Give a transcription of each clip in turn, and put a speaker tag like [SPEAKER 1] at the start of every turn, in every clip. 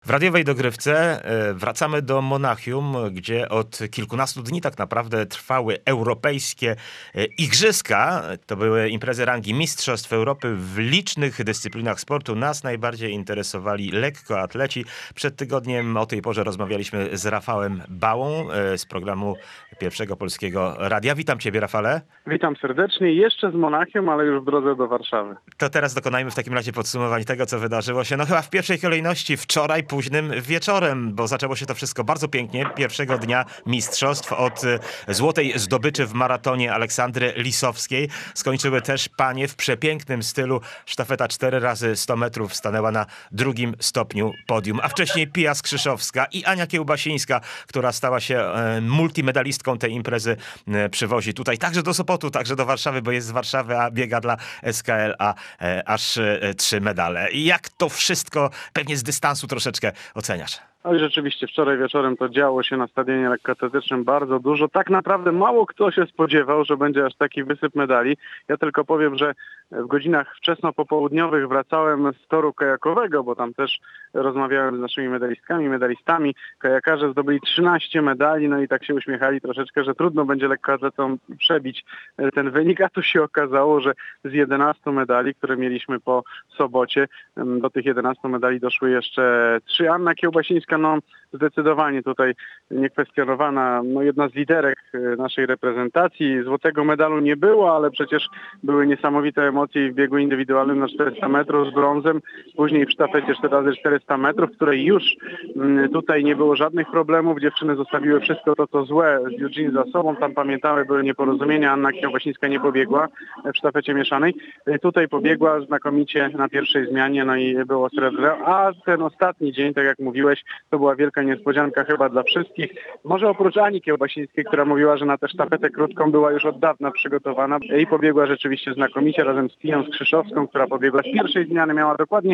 [SPEAKER 1] W radiowej dogrywce wracamy do Monachium, gdzie od kilkunastu dni tak naprawdę trwały europejskie igrzyska. To były imprezy rangi Mistrzostw Europy w licznych dyscyplinach sportu. Nas najbardziej interesowali lekkoatleci. Przed tygodniem o tej porze rozmawialiśmy z Rafałem Bałą z programu Pierwszego Polskiego Radia. Witam Ciebie, Rafale.
[SPEAKER 2] Witam serdecznie. Jeszcze z Monachium, ale już w drodze do Warszawy.
[SPEAKER 1] To teraz dokonajmy w takim razie podsumowań tego, co wydarzyło się. No chyba w pierwszej kolejności wczoraj późnym wieczorem, bo zaczęło się to wszystko bardzo pięknie. Pierwszego dnia mistrzostw od złotej zdobyczy w maratonie Aleksandry Lisowskiej. Skończyły też panie w przepięknym stylu. Sztafeta 4x100 metrów stanęła na drugim stopniu podium. A wcześniej Pia Skrzyszowska i Ania Kiełbasińska, która stała się multimedalistką tej imprezy, przywozi tutaj także do Sopotu, także do Warszawy, bo jest z Warszawy, a biega dla SKL-a aż 3 medale. Jak to wszystko pewnie z dystansu troszeczkę oceniasz?
[SPEAKER 2] No i rzeczywiście wczoraj wieczorem to działo się na stadionie lekkoatletycznym bardzo dużo. Tak naprawdę mało kto się spodziewał, że będzie aż taki wysyp medali. Ja tylko powiem, że w godzinach wczesno-popołudniowych wracałem z toru kajakowego, bo tam też rozmawiałem z naszymi medalistami. Kajakarze zdobyli 13 medali, no i tak się uśmiechali troszeczkę, że trudno będzie lekkoatletom przebić ten wynik, a tu się okazało, że z 11 medali, które mieliśmy po sobocie, do tych 11 medali doszły jeszcze 3. Anna Kiełbasińska, zdecydowanie tutaj niekwestionowana, jedna z liderek naszej reprezentacji. Złotego medalu nie było, ale przecież były niesamowite emocje w biegu indywidualnym na 400 metrów z brązem, później w sztafecie 4x400 metrów, w której już tutaj nie było żadnych problemów. Dziewczyny zostawiły wszystko to, co złe z Eugene za sobą. Tam pamiętały, były nieporozumienia. Anna Kiełbasińska nie pobiegła w sztafecie mieszanej. Tutaj pobiegła znakomicie na pierwszej zmianie, i było srebro. A ten ostatni dzień, tak jak mówiłeś, to była wielka niespodzianka chyba dla wszystkich. Może oprócz Ani Kiełbasińskiej, która mówiła, że na tę sztafetę krótką była już od dawna przygotowana i pobiegła rzeczywiście znakomicie razem z Piją Skrzyszowską, która pobiegła z pierwszej zmiany. Miała dokładnie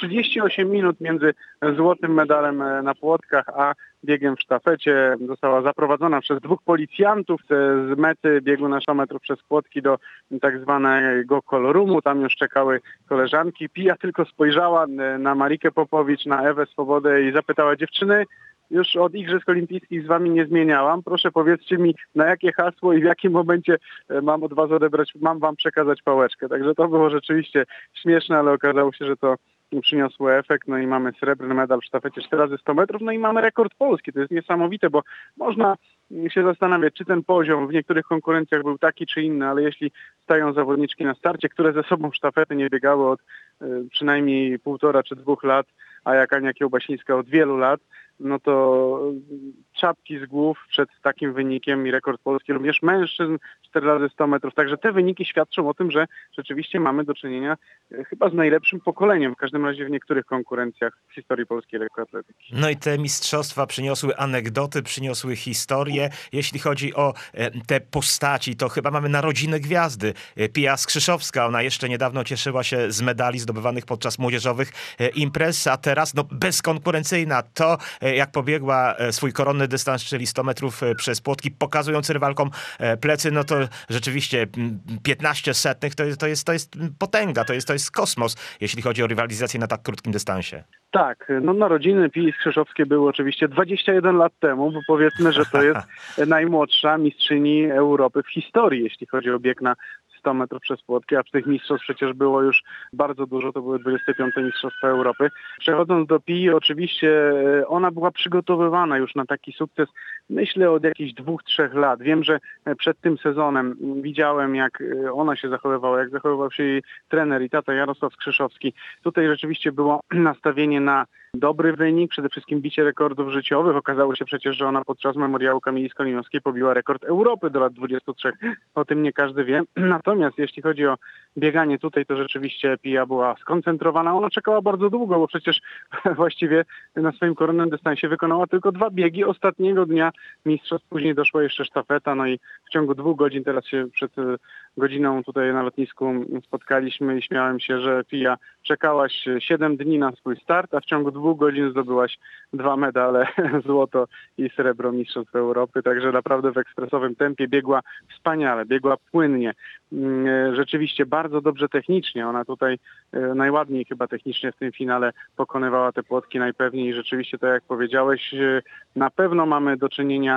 [SPEAKER 2] 38 minut między złotym medalem na płotkach a biegiem w sztafecie. Została zaprowadzona przez 2 policjantów z mety biegu na 100 metrów przez płotki do tak zwanego kolorumu. Tam już czekały koleżanki. Pija tylko spojrzała na Marikę Popowicz, na Ewę Swobodę i zapytała: dziewczyny, już od Igrzysk Olimpijskich z wami nie zmieniałam. Proszę, powiedzcie mi, na jakie hasło i w jakim momencie mam od was mam wam przekazać pałeczkę. Także to było rzeczywiście śmieszne, ale okazało się, że to przyniosło efekt, i mamy srebrny medal w sztafecie 4x100 metrów, i mamy rekord polski. To jest niesamowite, bo można się zastanawiać, czy ten poziom w niektórych konkurencjach był taki czy inny, ale jeśli stają zawodniczki na starcie, które ze sobą sztafety nie biegały od przynajmniej 1,5 czy 2 lat, a jak Ania Kiełbasińska od wielu lat, to czapki z głów przed takim wynikiem i rekord polski również mężczyzn 4x100 metrów. Także te wyniki świadczą o tym, że rzeczywiście mamy do czynienia chyba z najlepszym pokoleniem, w każdym razie w niektórych konkurencjach w historii polskiej lekkoatletyki.
[SPEAKER 1] I te mistrzostwa przyniosły anegdoty, przyniosły historię. Jeśli chodzi o te postaci, to chyba mamy narodziny gwiazdy. Pia Skrzyszowska, ona jeszcze niedawno cieszyła się z medali zdobywanych podczas młodzieżowych imprez, a teraz bezkonkurencyjna. To, jak pobiegła swój koronny dystans, czyli 100 metrów przez płotki, pokazując rywalkom plecy, to rzeczywiście 15 setnych to jest potęga, to jest kosmos, jeśli chodzi o rywalizację na tak krótkim dystansie.
[SPEAKER 2] Tak, narodziny Pii Skrzyszowskiej były oczywiście 21 lat temu, bo powiedzmy, że to jest najmłodsza mistrzyni Europy w historii, jeśli chodzi o bieg na 100 metrów przez płotki, a tych mistrzostw przecież było już bardzo dużo, to były 25. Mistrzostwa Europy. Przechodząc do Pii, oczywiście ona była przygotowywana już na taki sukces, myślę, od jakichś 2-3 lat. Wiem, że przed tym sezonem widziałem, jak ona się zachowywała, jak zachowywał się jej trener i tata Jarosław Skrzyszowski. Tutaj rzeczywiście było nastawienie na dobry wynik, przede wszystkim bicie rekordów życiowych. Okazało się przecież, że ona podczas memoriału Kamili Skolimowskiej pobiła rekord Europy do lat 23. O tym nie każdy wie. Natomiast jeśli chodzi o bieganie tutaj, to rzeczywiście Pia była skoncentrowana. Ona czekała bardzo długo, bo przecież właściwie na swoim koronnym dystansie wykonała tylko 2 biegi ostatniego dnia mistrzostw. Później doszła jeszcze sztafeta, i w ciągu 2 godzin, teraz się przed godziną tutaj na lotnisku spotkaliśmy i śmiałem się, że Pia czekałaś 7 dni na swój start, a w ciągu 2 2 godzin zdobyłaś 2 medale, złoto i srebro mistrzostw Europy, także naprawdę w ekspresowym tempie biegła wspaniale, biegła płynnie. Rzeczywiście bardzo dobrze technicznie. Ona tutaj najładniej chyba technicznie w tym finale pokonywała te płotki najpewniej i rzeczywiście, tak jak powiedziałeś, na pewno mamy do czynienia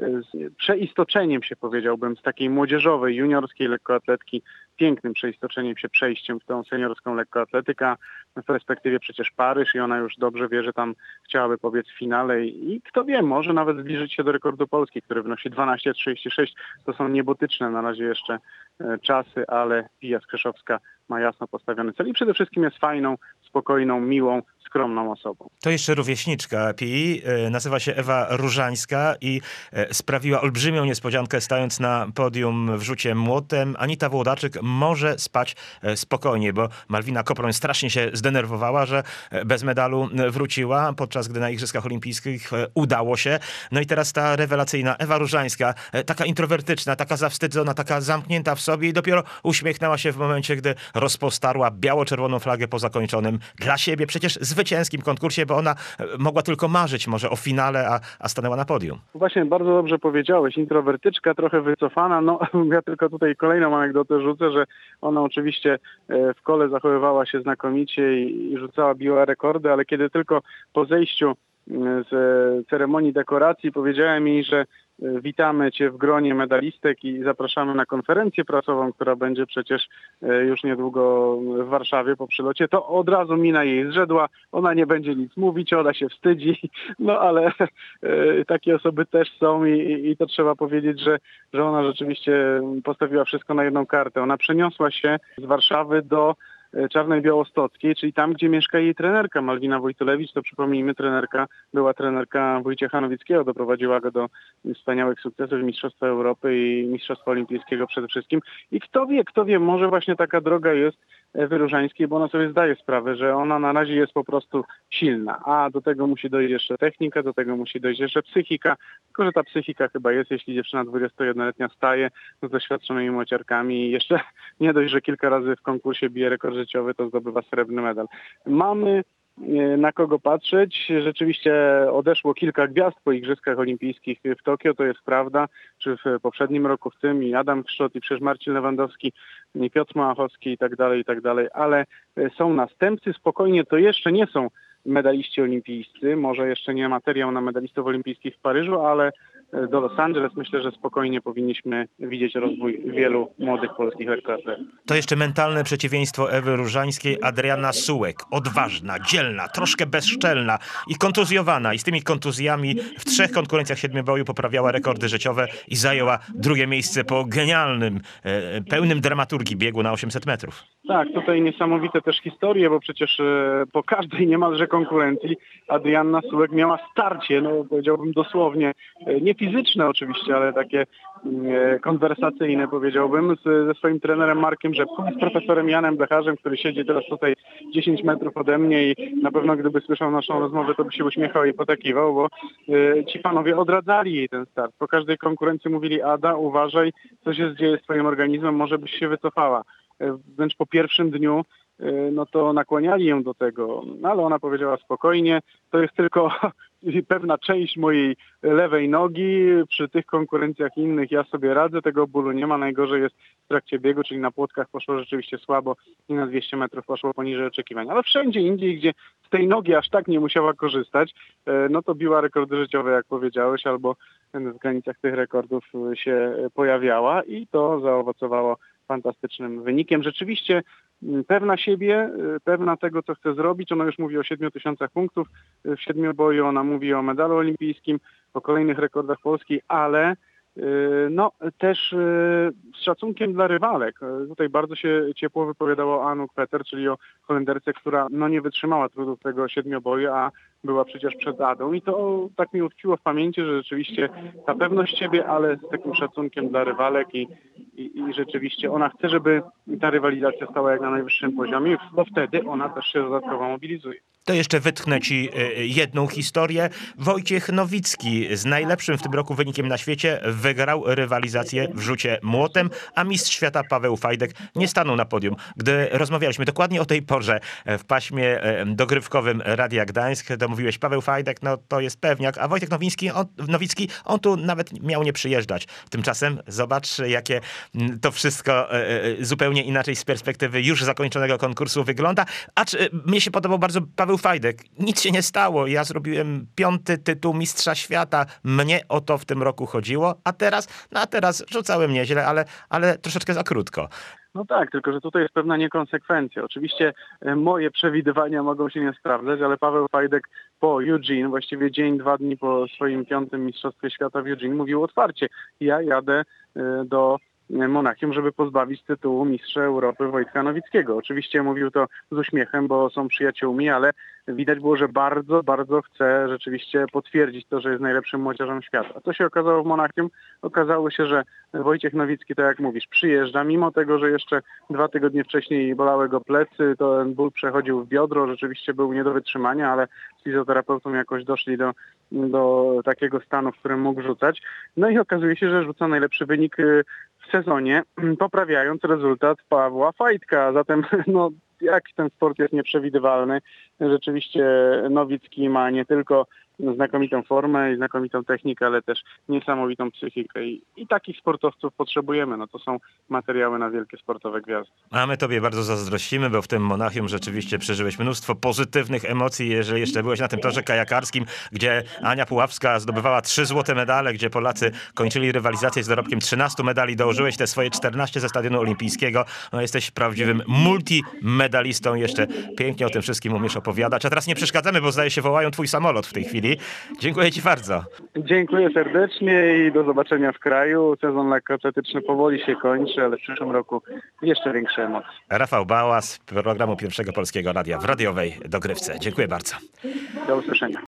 [SPEAKER 2] z przeistoczeniem się, powiedziałbym, z takiej młodzieżowej, juniorskiej lekkoatletki, pięknym przeistoczeniem się, przejściem w tą seniorską lekkoatletykę. W perspektywie przecież Paryż i ona już dobrze wie, że tam chciałaby pobiec w finale i kto wie, może nawet zbliżyć się do rekordu Polski, który wynosi 12,36. To są niebotyczne na razie jeszcze czasy, ale Pia Skrzyszowska ma jasno postawiony cel i przede wszystkim jest fajną, spokojną, miłą, skromną osobą.
[SPEAKER 1] To jeszcze rówieśniczka Pii, nazywa się Ewa Różańska i sprawiła olbrzymią niespodziankę, stając na podium w rzucie młotem. Anita Włodarczyk może spać spokojnie, bo Malwina Koproń strasznie się zdenerwowała, że bez medalu wróciła, podczas gdy na Igrzyskach Olimpijskich udało się. No i teraz ta rewelacyjna Ewa Różańska, taka introwertyczna, taka zawstydzona, taka zamknięta w sobie i dopiero uśmiechnęła się w momencie, gdy rozpostarła biało-czerwoną flagę po zakończonym dla siebie przecież zwycięskim konkursie, bo ona mogła tylko marzyć może o finale, a stanęła na podium.
[SPEAKER 2] Właśnie bardzo dobrze powiedziałeś, introwertyczka, trochę wycofana. No ja tylko tutaj kolejną anegdotę rzucę, że ona oczywiście w kole zachowywała się znakomicie i rzucała, biła rekordy, ale kiedy tylko po zejściu z ceremonii dekoracji powiedziałem jej, że witamy Cię w gronie medalistek i zapraszamy na konferencję prasową, która będzie przecież już niedługo w Warszawie po przylocie, to od razu mina jej zrzedła, ona nie będzie nic mówić, ona się wstydzi, no ale takie osoby też są i to trzeba powiedzieć, że ona rzeczywiście postawiła wszystko na jedną kartę. Ona przeniosła się z Warszawy do Czarnej Białostockiej, czyli tam, gdzie mieszka jej trenerka Malwina Wojtulewicz, to przypomnijmy, była trenerka Wojciecha Nowickiego, doprowadziła go do wspaniałych sukcesów Mistrzostwa Europy i Mistrzostwa Olimpijskiego przede wszystkim. I kto wie, może właśnie taka droga jest Ewy Różańskiej, bo ona sobie zdaje sprawę, że ona na razie jest po prostu silna, a do tego musi dojść jeszcze technika, do tego musi dojść jeszcze psychika, tylko że ta psychika chyba jest, jeśli dziewczyna 21-letnia staje z doświadczonymi młociarkami i jeszcze nie dość, że kilka razy w konkursie bije rekord życiowy, to zdobywa srebrny medal. Mamy na kogo patrzeć. Rzeczywiście odeszło kilka gwiazd po Igrzyskach Olimpijskich w Tokio, to jest prawda, czy w poprzednim roku, w tym i Adam Krzczot, i przecież Marcin Lewandowski, i Piotr Małachowski i tak dalej, ale są następcy. Spokojnie, to jeszcze nie są medaliści olimpijscy, może jeszcze nie materiał na medalistów olimpijskich w Paryżu, ale do Los Angeles myślę, że spokojnie powinniśmy widzieć rozwój wielu młodych polskich lekkoatletów.
[SPEAKER 1] To jeszcze mentalne przeciwieństwo Ewy Różańskiej, Adrianna Sułek. Odważna, dzielna, troszkę bezczelna i kontuzjowana. I z tymi kontuzjami w 3 konkurencjach siedmioboju poprawiała rekordy życiowe i zajęła drugie miejsce po genialnym, pełnym dramaturgii biegu na 800 metrów.
[SPEAKER 2] Tak, tutaj niesamowite też historie, bo przecież po każdej niemalże konkurencji Adrianna Sułek miała starcie, no powiedziałbym dosłownie, nie fizyczne oczywiście, ale takie konwersacyjne powiedziałbym, ze swoim trenerem Markiem Rzepką i z profesorem Janem Blecharzem, który siedzi teraz tutaj 10 metrów ode mnie i na pewno gdyby słyszał naszą rozmowę, to by się uśmiechał i potakiwał, bo ci panowie odradzali jej ten start. Po każdej konkurencji mówili: Ada, uważaj, co się dzieje z twoim organizmem, może byś się wycofała. Wręcz po pierwszym dniu no to nakłaniali ją do tego, no ale ona powiedziała spokojnie, to jest tylko pewna część mojej lewej nogi, przy tych konkurencjach innych ja sobie radzę, tego bólu nie ma, najgorzej jest w trakcie biegu, czyli na płotkach poszło rzeczywiście słabo i na 200 metrów poszło poniżej oczekiwań, ale wszędzie indziej, gdzie z tej nogi aż tak nie musiała korzystać, no to biła rekordy życiowe, jak powiedziałeś, albo w granicach tych rekordów się pojawiała i to zaowocowało fantastycznym wynikiem. Rzeczywiście pewna siebie, pewna tego, co chce zrobić. Ona już mówi o 7000 punktów w siedmioboju, ona mówi o medalu olimpijskim, o kolejnych rekordach Polski, ale no też z szacunkiem dla rywalek. Tutaj bardzo się ciepło wypowiadało o Anouk Peter, czyli o Holenderce, która no nie wytrzymała trudów tego siedmioboju, a była przecież przed Adą i to tak mi utkwiło w pamięci, że rzeczywiście ta pewność siebie, ale z takim szacunkiem dla rywalek i rzeczywiście ona chce, żeby ta rywalizacja stała jak na najwyższym poziomie, bo wtedy ona też się dodatkowo mobilizuje.
[SPEAKER 1] To jeszcze wytchnę ci jedną historię. Wojciech Nowicki z najlepszym w tym roku wynikiem na świecie wygrał rywalizację w rzucie młotem, a mistrz świata Paweł Fajdek nie stanął na podium. Gdy rozmawialiśmy dokładnie o tej porze w paśmie dogrywkowym Radia Gdańsk, to mówiłeś, Paweł Fajdek, no to jest pewniak, a Wojtek Nowicki, on tu nawet miał nie przyjeżdżać. Tymczasem zobacz, jakie to wszystko zupełnie inaczej z perspektywy już zakończonego konkursu wygląda. Mnie się podobał bardzo Paweł Fajdek. Nic się nie stało. Ja zrobiłem 5. tytuł mistrza świata. Mnie o to w tym roku chodziło. A teraz rzucałem nieźle, ale troszeczkę za krótko.
[SPEAKER 2] No tak, tylko że tutaj jest pewna niekonsekwencja. Oczywiście moje przewidywania mogą się nie sprawdzać, ale Paweł Fajdek po Eugene, właściwie dzień, 2 dni po swoim 5. mistrzostwie świata w Eugene, mówił otwarcie: ja jadę do Monachium, żeby pozbawić tytułu mistrza Europy Wojtka Nowickiego. Oczywiście mówił to z uśmiechem, bo są przyjaciółmi, ale widać było, że bardzo, bardzo chce rzeczywiście potwierdzić to, że jest najlepszym młodzieżem świata. A co się okazało w Monachium? Okazało się, że Wojciek Nowicki, tak jak mówisz, przyjeżdża, mimo tego, że jeszcze 2 tygodnie wcześniej bolały go plecy, to ten ból przechodził w biodro, rzeczywiście był nie do wytrzymania, ale z fizjoterapeutą jakoś doszli do takiego stanu, w którym mógł rzucać. No i okazuje się, że rzuca najlepszy wynik w sezonie, poprawiając rezultat Pawła Fajdka. Zatem jak ten sport jest nieprzewidywalny. Rzeczywiście Nowicki ma nie tylko znakomitą formę i znakomitą technikę, ale też niesamowitą psychikę i takich sportowców potrzebujemy. No to są materiały na wielkie sportowe gwiazdy.
[SPEAKER 1] A my tobie bardzo zazdrościmy, bo w tym Monachium rzeczywiście przeżyłeś mnóstwo pozytywnych emocji, jeżeli jeszcze byłeś na tym torze kajakarskim, gdzie Ania Puławska zdobywała 3 złote medale, gdzie Polacy kończyli rywalizację z dorobkiem 13 medali, dołożyłeś te swoje 14 ze Stadionu Olimpijskiego. No, jesteś prawdziwym multimedalistą, jeszcze pięknie o tym wszystkim umiesz opowiadać. A teraz nie przeszkadzamy, bo zdaje się wołają twój samolot w tej chwili. Dziękuję ci bardzo.
[SPEAKER 2] Dziękuję serdecznie i do zobaczenia w kraju. Sezon lekkoatletyczny powoli się kończy, ale w przyszłym roku jeszcze większe emocje.
[SPEAKER 1] Rafał Bałas, programu Pierwszego Polskiego Radia w radiowej dogrywce. Dziękuję bardzo.
[SPEAKER 2] Do usłyszenia.